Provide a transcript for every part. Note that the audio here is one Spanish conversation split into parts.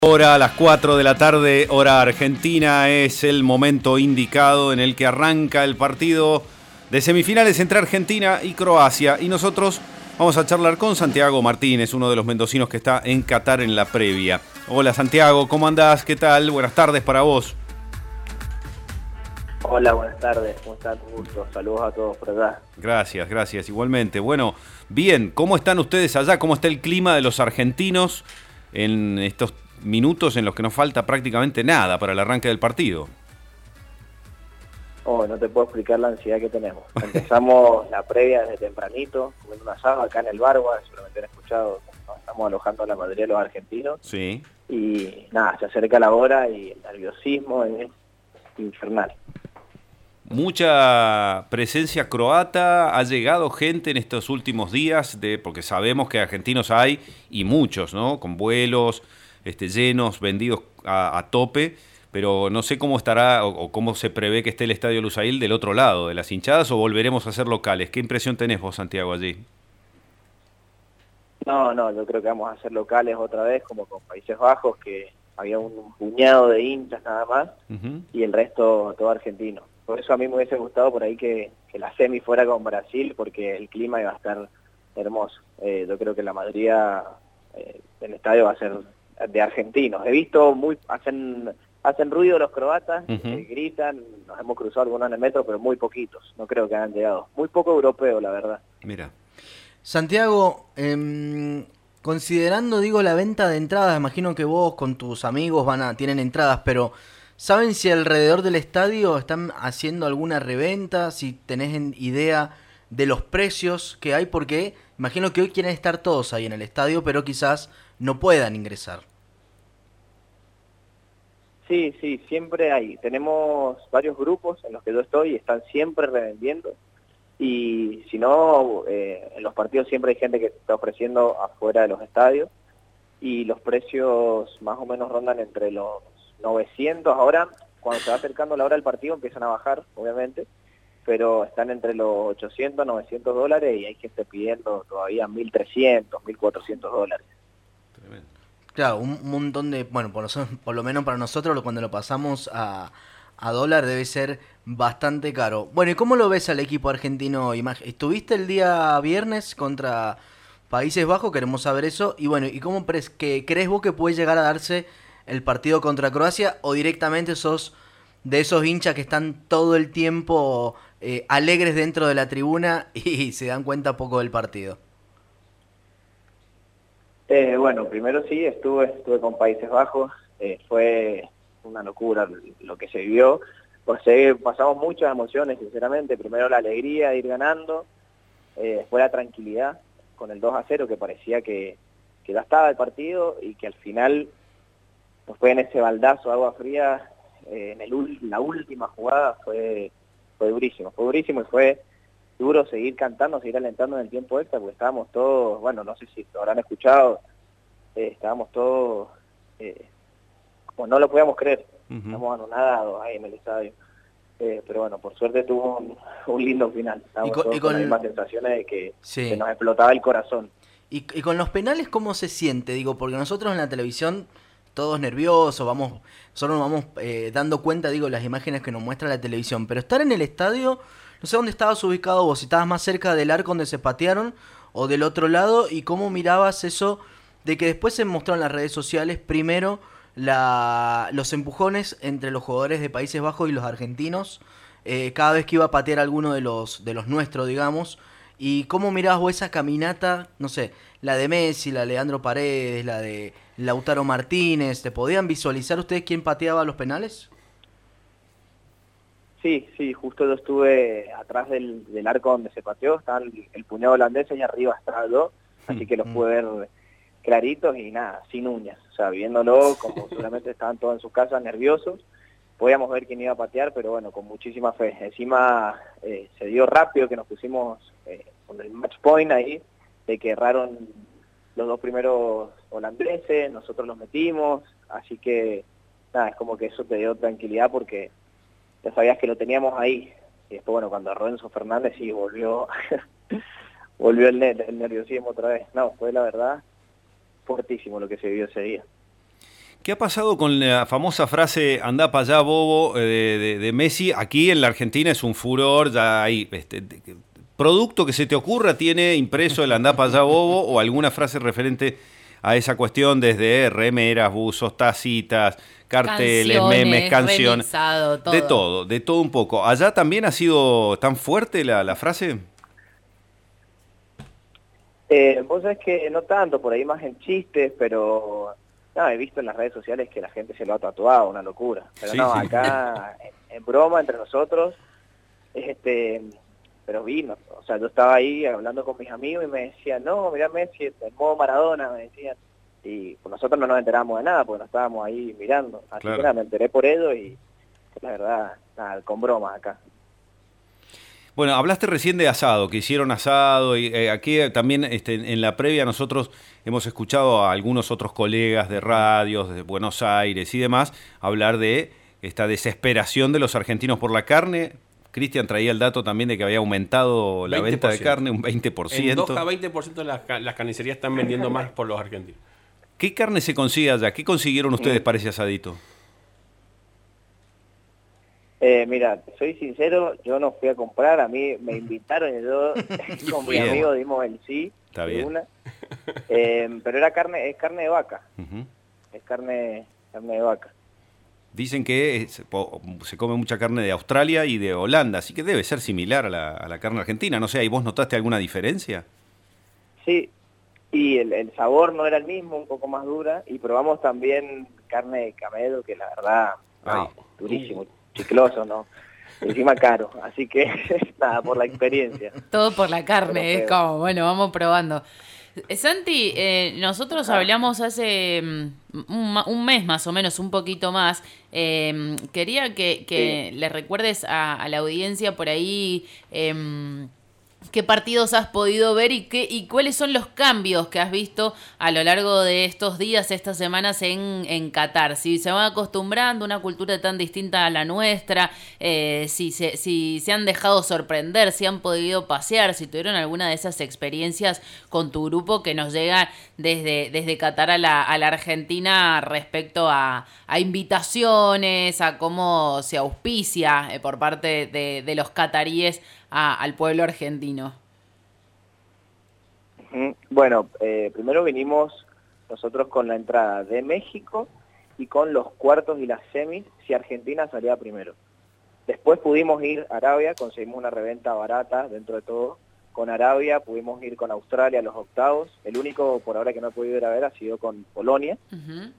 Ahora a las 4 de la tarde, hora argentina, es el momento indicado en el que arranca el partido de semifinales entre Argentina y Croacia. Y nosotros vamos a charlar con Santiago Martínez, uno de los mendocinos que está en Qatar en la previa. Hola Santiago, ¿cómo andás? ¿Qué tal? Buenas tardes para vos. Hola, buenas tardes, ¿cómo están? Un gusto, saludos a todos por acá. Gracias, igualmente. Bueno, bien, ¿cómo están ustedes allá? ¿Cómo está el clima de los argentinos en estos minutos en los que nos falta prácticamente nada para el arranque del partido? Oh, no te puedo explicar la ansiedad que tenemos. Empezamos la previa desde tempranito, comiendo un asado acá en el Barba, seguramente han escuchado, nos estamos alojando a la mayoría de los argentinos. Sí. Y nada, se acerca la hora y el nerviosismo es infernal. Mucha presencia croata, ha llegado gente en estos últimos días, porque sabemos que argentinos hay y muchos, ¿no? Con vuelos llenos, vendidos a tope, pero no sé cómo estará o cómo se prevé que esté el Estadio Lusail del otro lado de las hinchadas, o volveremos a ser locales. ¿Qué impresión tenés vos, Santiago, allí? No, yo creo que vamos a ser locales otra vez, como con Países Bajos, que había un puñado de hinchas nada más, y el resto todo argentino. Por eso a mí me hubiese gustado por ahí que la semi fuera con Brasil, porque el clima iba a estar hermoso. Yo creo que la mayoría del estadio va a ser de argentinos. He visto hacen ruido los croatas, gritan, nos hemos cruzado algunos en el metro, pero muy poquitos, no creo que hayan llegado. Muy poco europeo, la verdad. Mira. Santiago, considerando, la venta de entradas, imagino que vos con tus amigos tienen entradas, pero ¿saben si alrededor del estadio están haciendo alguna reventa? Si tenés idea de los precios que hay, porque imagino que hoy quieren estar todos ahí en el estadio, pero quizás no puedan ingresar. Sí, siempre hay. Tenemos varios grupos en los que yo estoy y están siempre revendiendo. Y si no, en los partidos siempre hay gente que está ofreciendo afuera de los estadios. Y los precios más o menos rondan entre los 900. Ahora, cuando se va acercando la hora del partido, empiezan a bajar, obviamente. Pero están entre los 800, 900 dólares y hay gente pidiendo todavía 1.300, 1.400 dólares. Tremendo. Claro, un montón de... Bueno, por lo menos para nosotros, cuando lo pasamos a dólar debe ser bastante caro. Bueno, ¿y cómo lo ves al equipo argentino? ¿Estuviste el día viernes contra Países Bajos? Queremos saber eso. Y bueno, ¿y cómo crees vos que puede llegar a darse el partido contra Croacia? ¿O directamente sos de esos hinchas que están todo el tiempo alegres dentro de la tribuna y se dan cuenta poco del partido? Bueno, primero sí, estuve con Países Bajos, fue una locura lo que se vivió, pues pasamos muchas emociones, sinceramente. Primero la alegría de ir ganando, después la tranquilidad con el 2-0, que parecía que ya estaba el partido y que al final nos fue en ese baldazo de agua fría, la última jugada fue durísimo y fue duro seguir cantando, seguir alentando en el tiempo extra, porque estábamos todos, bueno, no sé si lo habrán escuchado, estábamos todos, como no lo podíamos creer, estamos anonadados ahí en el estadio. Pero bueno, por suerte tuvo un lindo final, estábamos todos con las mismas sensaciones de que nos explotaba el corazón. Y con los penales, ¿cómo se siente? Porque nosotros en la televisión, todos nerviosos, solo nos vamos dando cuenta, las imágenes que nos muestra la televisión, pero estar en el estadio... No sé dónde estabas ubicado vos, si estabas más cerca del arco donde se patearon o del otro lado, y cómo mirabas eso de que después se mostró en las redes sociales, primero los empujones entre los jugadores de Países Bajos y los argentinos, cada vez que iba a patear alguno de los nuestros, y cómo mirabas vos esa caminata, no sé, la de Messi, la de Leandro Paredes, la de Lautaro Martínez, ¿te podían visualizar ustedes quién pateaba los penales? Sí, justo yo estuve atrás del arco donde se pateó, estaba el puñado holandés y arriba estaba yo, así que los pude ver claritos y nada, sin uñas, o sea, viéndolo como seguramente estaban todos en sus casas nerviosos, podíamos ver quién iba a patear, pero bueno, con muchísima fe. Encima se dio rápido que nos pusimos con el match point ahí, de que erraron los dos primeros holandeses, nosotros los metimos, así que nada, es como que eso te dio tranquilidad porque ya sabías que lo teníamos ahí. Y después, bueno, cuando Renzo Fernández sí volvió el nerviosismo otra vez. No, fue la verdad fortísimo lo que se vivió ese día. ¿Qué ha pasado con la famosa frase "andá para allá, bobo" de Messi? Aquí en la Argentina es un furor, ya hay producto que se te ocurra tiene impreso el "andá para allá, bobo" o alguna frase referente a esa cuestión, desde remeras, buzos, tacitas, carteles, memes, canciones, todo. de todo un poco. ¿Allá también ha sido tan fuerte la frase? Vos sabés que no tanto, por ahí más en chistes, pero no, he visto en las redes sociales que la gente se lo ha tatuado, una locura. Pero Sí, no, sí. acá en broma entre nosotros, pero vino. O sea, yo estaba ahí hablando con mis amigos y me decían, no, mirá Messi, en modo Maradona, me decían. Y pues nosotros no nos enteramos de nada, porque no estábamos ahí mirando. Así Claro. que nada, me enteré por ello y la verdad, nada, con bromas acá. Bueno, hablaste recién de asado, que hicieron asado, y aquí también en la previa nosotros hemos escuchado a algunos otros colegas de radios de Buenos Aires y demás hablar de esta desesperación de los argentinos por la carne. Cristian traía el dato también de que había aumentado la 20%. venta de carne un 20%. En Doha, 20% de las carnicerías están vendiendo más por los argentinos. ¿Qué carne se consigue allá? ¿Qué consiguieron ustedes para ese asadito? Mira, soy sincero, yo no fui a comprar, a mí me invitaron y yo con mi Bien. amigo dimos el sí. Está de bien. una. Pero era carne, es carne de vaca, Ujú. es carne de vaca. Dicen que se come mucha carne de Australia y de Holanda, así que debe ser similar a la carne argentina. No sé, ¿y vos notaste alguna diferencia? Sí, y el sabor no era el mismo, un poco más dura, y probamos también carne de camelo, que la verdad, Ay. durísimo, chicloso, ¿no? Encima caro, así que nada, por la experiencia. Todo por la carne, Pero es como, bueno, vamos probando. Santi, nosotros hablamos hace un mes más o menos, un poquito más. Quería que le recuerdes a la audiencia por ahí qué partidos has podido ver y cuáles son los cambios que has visto a lo largo de estos días, estas semanas en Qatar. Si se van acostumbrando a una cultura tan distinta a la nuestra, si se han dejado sorprender, si han podido pasear, si tuvieron alguna de esas experiencias con tu grupo que nos llega desde Qatar a la Argentina respecto a invitaciones, a cómo se auspicia por parte de los cataríes al pueblo argentino. Bueno, primero vinimos nosotros con la entrada de México y con los cuartos y las semis si Argentina salía primero. Después pudimos ir a Arabia, conseguimos una reventa barata dentro de todo. Con Arabia pudimos ir con Australia a los octavos. El único por ahora que no he podido ir a ver ha sido con Polonia. Uh-huh.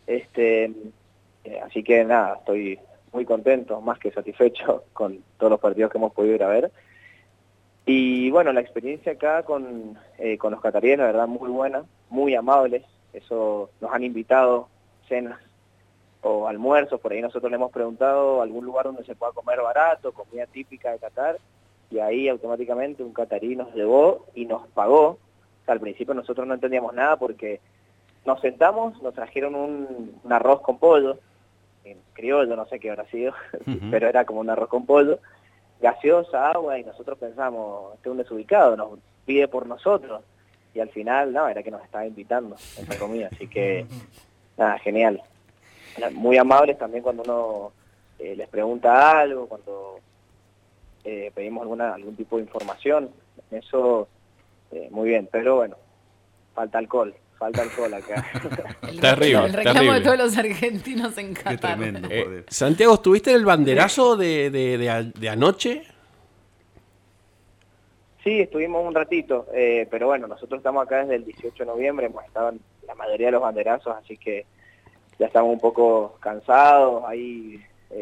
Así que nada, estoy muy contento, más que satisfecho con todos los partidos que hemos podido ir a ver. Y bueno, la experiencia acá con los cataríes, la verdad, muy buena, muy amables. Eso, nos han invitado cenas o almuerzos, por ahí nosotros le hemos preguntado algún lugar donde se pueda comer barato, comida típica de Qatar, y ahí automáticamente un catarí nos llevó y nos pagó. O sea, al principio nosotros no entendíamos nada porque nos sentamos, nos trajeron un arroz con pollo, en criollo, no sé qué habrá sido, pero era como un arroz con pollo, gaseosa, agua, y nosotros pensamos, este es un desubicado, nos pide por nosotros, y al final, no, era que nos estaba invitando a esa comida, así que, nada, genial. Muy amables también cuando uno les pregunta algo, cuando pedimos algún tipo de información, eso, muy bien, pero bueno, falta alcohol acá. Terrible, El reclamo terrible. de todos los argentinos en Qatar. Qué tremendo. Joder. Santiago, ¿estuviste en el banderazo de anoche? Sí, estuvimos un ratito, pero bueno, nosotros estamos acá desde el 18 de noviembre, hemos estado en la mayoría de los banderazos, así que ya estamos un poco cansados, hay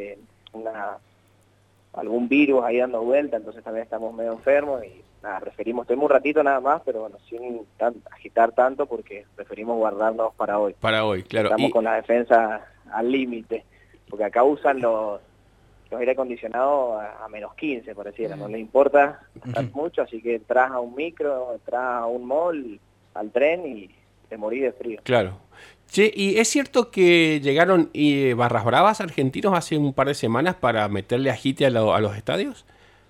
algún virus ahí dando vuelta, entonces también estamos medio enfermos y nada, estuvimos un ratito nada más, pero bueno, sin agitar tanto porque preferimos guardarnos para hoy. Para hoy, claro. Estamos con la defensa al límite, porque acá usan los aire acondicionados a menos 15, pareciera, no les importa estar mucho, así que entras a un micro, entras a un mall, al tren y te morís de frío. Claro. Che, ¿y es cierto que llegaron barras bravas argentinos hace un par de semanas para meterle agite a los estadios?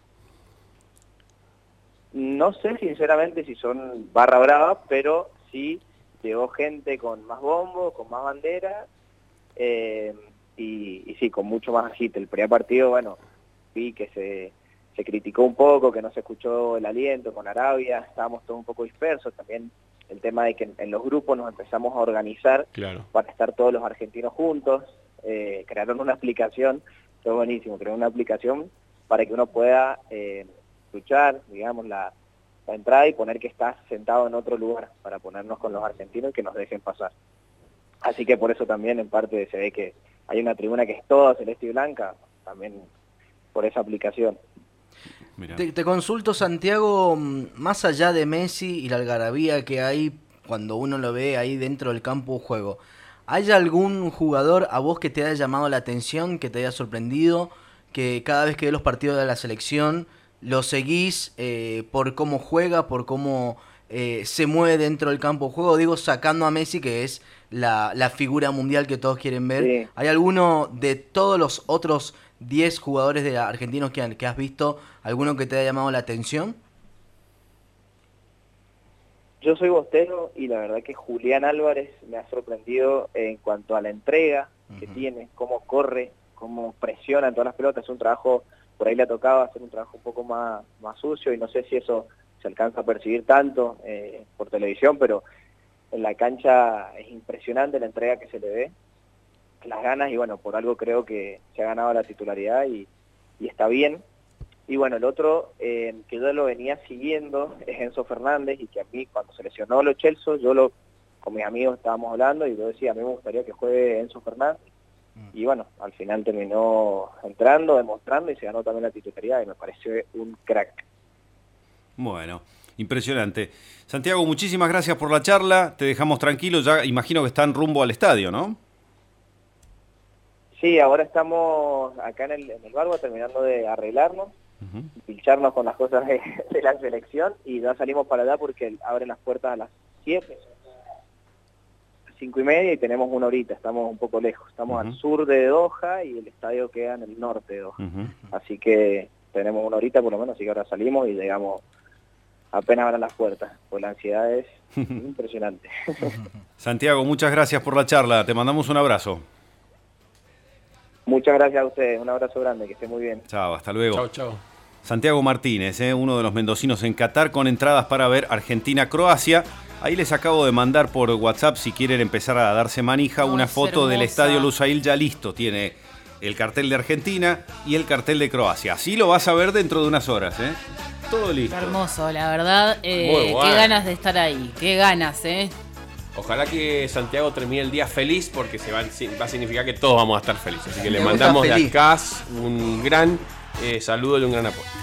No sé sinceramente si son barra brava, pero sí llegó gente con más bombos, con más banderas, y sí, con mucho más agite. El primer partido, bueno, vi que se criticó un poco, que no se escuchó el aliento con Arabia, estábamos todos un poco dispersos, también el tema de que en los grupos nos empezamos a organizar para estar todos los argentinos juntos, crearon una aplicación, fue buenísimo, crearon una aplicación para que uno pueda escuchar, digamos, la entrada y poner que estás sentado en otro lugar, para ponernos con los argentinos y que nos dejen pasar. Así que por eso también en parte se ve que hay una tribuna que es toda celeste y blanca, también por esa aplicación. Te consulto, Santiago, más allá de Messi y la algarabía que hay cuando uno lo ve ahí dentro del campo de juego, ¿hay algún jugador a vos que te haya llamado la atención, que te haya sorprendido, que cada vez que ves los partidos de la selección lo seguís por cómo juega, por cómo se mueve dentro del campo de juego? Digo, sacando a Messi, que es la figura mundial que todos quieren ver. Sí. ¿Hay alguno de todos los otros 10 jugadores de argentinos que has visto, alguno que te haya llamado la atención? Yo soy bostero y la verdad que Julián Álvarez me ha sorprendido en cuanto a la entrega que tiene, cómo corre, cómo presiona en todas las pelotas. Es un trabajo, por ahí le ha tocado hacer un trabajo un poco más sucio y no sé si eso se alcanza a percibir tanto por televisión, pero en la cancha es impresionante la entrega que se le ve, las ganas, y bueno, por algo creo que se ha ganado la titularidad y está bien. Y bueno, el otro que yo lo venía siguiendo es Enzo Fernández, y que a mí cuando se lesionó Lo Celso, con mis amigos estábamos hablando y yo decía, a mí me gustaría que juegue Enzo Fernández, y bueno, al final terminó entrando, demostrando y se ganó también la titularidad y me pareció un crack. Bueno, impresionante. Santiago, muchísimas gracias por la charla, te dejamos tranquilo, ya imagino que están rumbo al estadio, ¿no? Sí, ahora estamos acá en el Barbo terminando de arreglarnos, pincharnos con las cosas de la selección, y ya salimos para allá porque abren las puertas a las 7, 5:30, y tenemos una horita, estamos un poco lejos, estamos al sur de Doha y el estadio queda en el norte de Doha, así que tenemos una horita por lo menos, así que ahora salimos y llegamos apenas abran las puertas, pues la ansiedad es impresionante. Santiago, muchas gracias por la charla, te mandamos un abrazo. Muchas gracias a ustedes, un abrazo grande, que esté muy bien. Chao, hasta luego. Chao, chao. Santiago Martínez, uno de los mendocinos en Qatar, con entradas para ver Argentina-Croacia. Ahí les acabo de mandar por WhatsApp, si quieren empezar a darse manija, una foto del estadio Lusail ya listo. Tiene el cartel de Argentina y el cartel de Croacia. Así lo vas a ver dentro de unas horas, Todo listo. Hermoso, la verdad. Qué ganas de estar ahí, qué ganas, Ojalá que Santiago termine el día feliz, porque va a significar que todos vamos a estar felices. Así que le mandamos de acá un gran saludo y un gran apoyo.